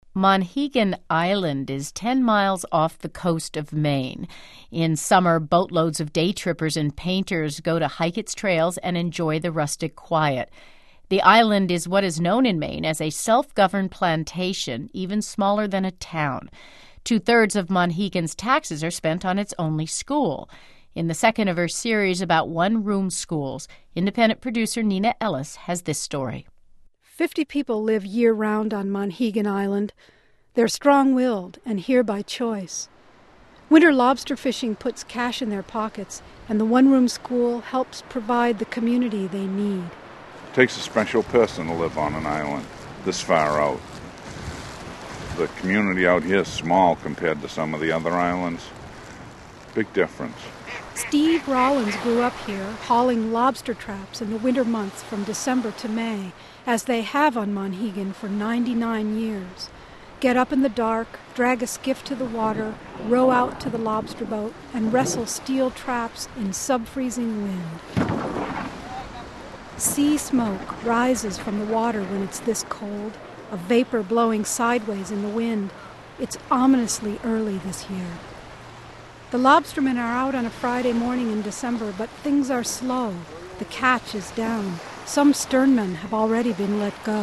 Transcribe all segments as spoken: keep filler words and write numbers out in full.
Monhegan Island is ten miles off the coast of Maine. In summer, boatloads of day trippers and painters go to hike its trails and enjoy the rustic quiet. The island is what is known in Maine as a self-governed plantation, even smaller than a town. Two-thirds of Monhegan's taxes are spent on its only school. In the second of her series about one-room schools, independent producer Nina Ellis has this story. Fifty people live year-round on Monhegan Island. They're strong-willed and here by choice. Winter lobster fishing puts cash in their pockets, and the one-room school helps provide the community they need. It takes a special person to live on an island this far out. The community out here is small compared to some of the other islands. Big difference. Steve Rollins grew up here, hauling lobster traps in the winter months from December to May, as they have on Monhegan for ninety-nine years. Get up in the dark, drag a skiff to the water, row out to the lobster boat, and wrestle steel traps in sub-freezing wind. Sea smoke rises from the water when it's this cold, a vapor blowing sideways in the wind. It's ominously early this year. The lobstermen are out on a Friday morning in December, but things are slow. The catch is down. Some sternmen have already been let go.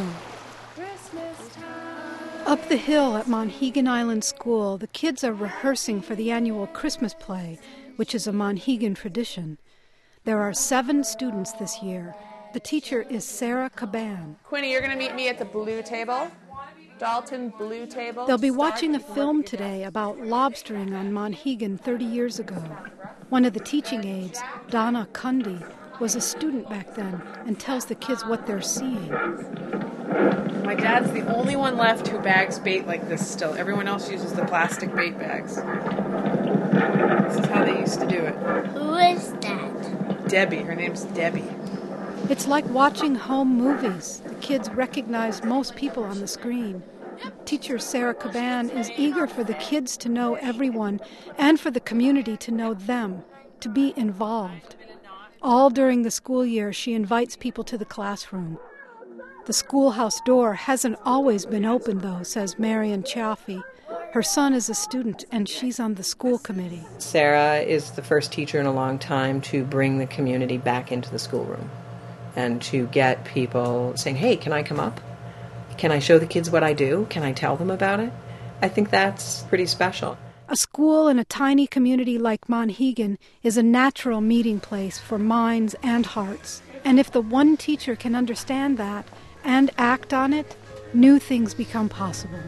Up the hill at Monhegan Island School, the kids are rehearsing for the annual Christmas play, which is a Monhegan tradition. There are seven students this year. The teacher is Sarah Caban. Quinny, you're going to meet me at the blue table. Dalton Blue Table. They'll be watching a film today about lobstering on Monhegan thirty years ago. One of the teaching aides, Donna Cundy, was a student back then and tells the kids what they're seeing. My dad's the only one left who bags bait like this still. Everyone else uses the plastic bait bags. This is how they used to do it. Who is that? Debbie. Her name's Debbie. It's like watching home movies. The kids recognize most people on the screen. Teacher Sarah Caban is eager for the kids to know everyone and for the community to know them, to be involved. All during the school year, she invites people to the classroom. The schoolhouse door hasn't always been open, though, says Marion Chaffee. Her son is a student, and she's on the school committee. Sarah is the first teacher in a long time to bring the community back into the schoolroom and to get people saying, hey, can I come up? Can I show the kids what I do? Can I tell them about it? I think that's pretty special. A school in a tiny community like Monhegan is a natural meeting place for minds and hearts. And if the one teacher can understand that and act on it, new things become possible.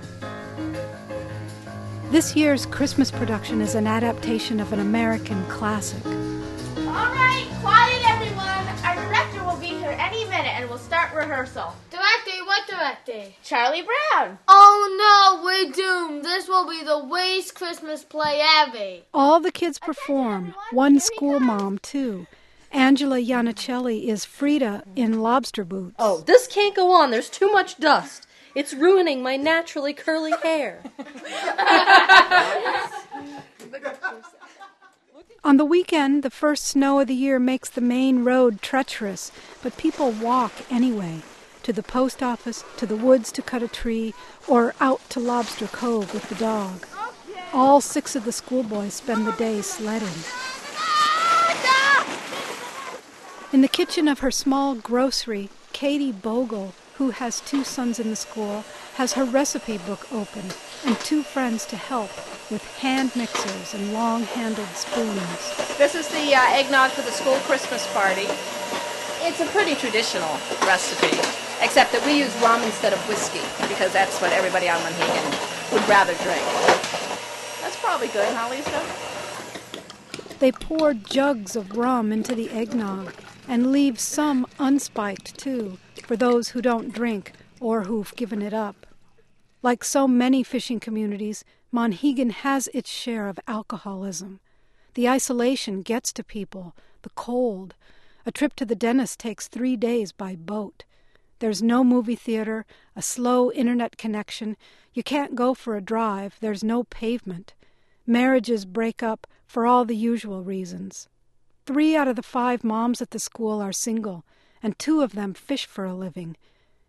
This year's Christmas production is an adaptation of an American classic. All right, quiet everyone. Our director will be here any minute and we'll start rehearsal. Director? What director? Charlie Brown. Oh no, we're doomed. This will be the worst Christmas play ever. All the kids perform, one school mom too. Angela Iannicelli is Frida in Lobster Boots. Oh, this can't go on. There's too much dust. It's ruining my naturally curly hair. On the weekend, the first snow of the year makes the main road treacherous, but people walk anyway, to the post office, to the woods to cut a tree, or out to Lobster Cove with the dog. All six of the schoolboys spend the day sledding. In the kitchen of her small grocery, Katie Bogle, who has two sons in the school, has her recipe book open and two friends to help with hand mixers and long-handled spoons. This is the uh, eggnog for the school Christmas party. It's a pretty traditional recipe, except that we use rum instead of whiskey, because that's what everybody on Monhegan would rather drink. That's probably good, huh, Lisa? They pour jugs of rum into the eggnog and leave some unspiked, too, for those who don't drink or who've given it up. Like so many fishing communities, Monhegan has its share of alcoholism. The isolation gets to people, the cold. A trip to the dentist takes three days by boat. There's no movie theater, a slow internet connection. You can't go for a drive. There's no pavement. Marriages break up for all the usual reasons. Three out of the five moms at the school are single, and two of them fish for a living.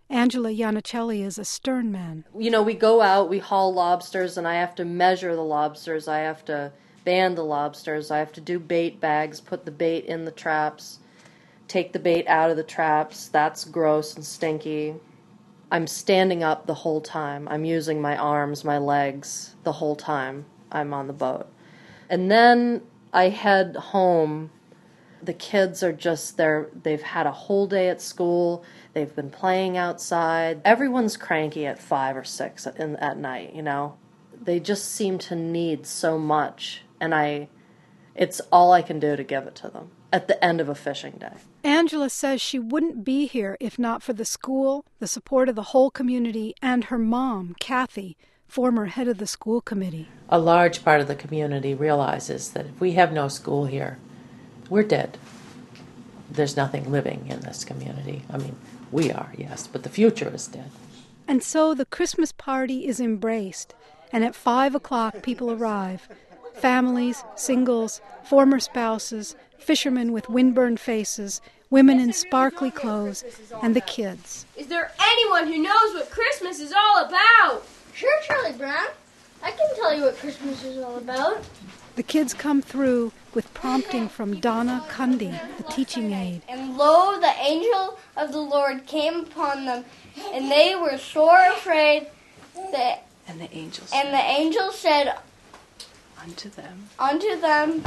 Angela Iannicelli is a stern man. You know, we go out, we haul lobsters, and I have to measure the lobsters. I have to band the lobsters. I have to do bait bags, put the bait in the traps, take the bait out of the traps. That's gross and stinky. I'm standing up the whole time. I'm using my arms, my legs the whole time I'm on the boat. And then I head home. The kids are just there. They've had a whole day at school. They've been playing outside. Everyone's cranky at five or six in, at night, you know. They just seem to need so much, and I, it's all I can do to give it to them at the end of a fishing day. Angela says she wouldn't be here if not for the school, the support of the whole community, and her mom, Kathy, former head of the school committee. A large part of the community realizes that if we have no school here, we're dead. There's nothing living in this community. I mean, we are, yes, but the future is dead. And so the Christmas party is embraced, and at five o'clock people arrive. Families, singles, former spouses, fishermen with windburned faces, women in sparkly clothes, and the kids. Is there anyone who knows what Christmas is all about? Sure, Charlie Brown. I can tell you what Christmas is all about. The kids come through with prompting from Donna Cundy, the teaching aide. And lo, the angel of the Lord came upon them, and they were sore afraid. That, and the angel said, and the angel said unto them, unto them,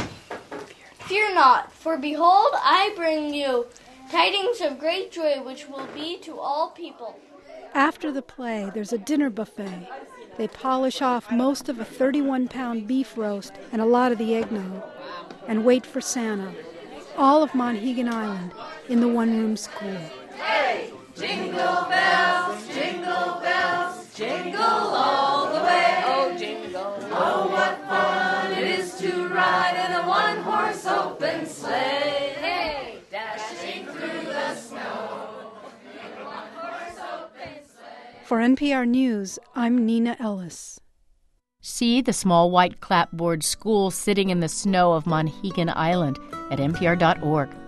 Fear not, for behold, I bring you tidings of great joy, which will be to all people. After the play, there's a dinner buffet. They polish off most of a thirty-one pound beef roast and a lot of the eggnog, and wait for Santa. All of Monhegan Island in the one-room school. Hey, jingle bells, jingle bells, jingle all the way. Oh, jingle. Oh, what fun it is to ride in a one-horse open sleigh. Hey, dashing through the snow in a one-horse open sleigh. For N P R News, I'm Nina Ellis. See the small white clapboard school sitting in the snow of Monhegan Island at N P R dot org.